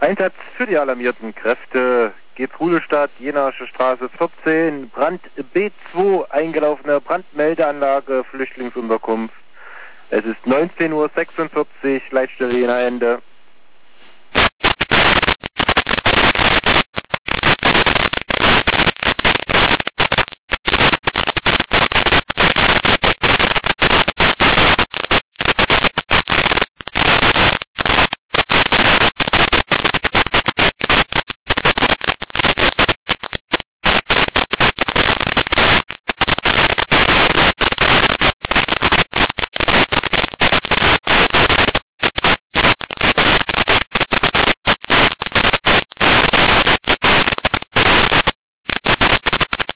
Einsatz für die alarmierten Kräfte. Getrudestadt, Jenasche Straße 14, Brand B2, eingelaufene Brandmeldeanlage, Flüchtlingsunterkunft. Es ist 19:46 Uhr, Leitstelle Jena Ende.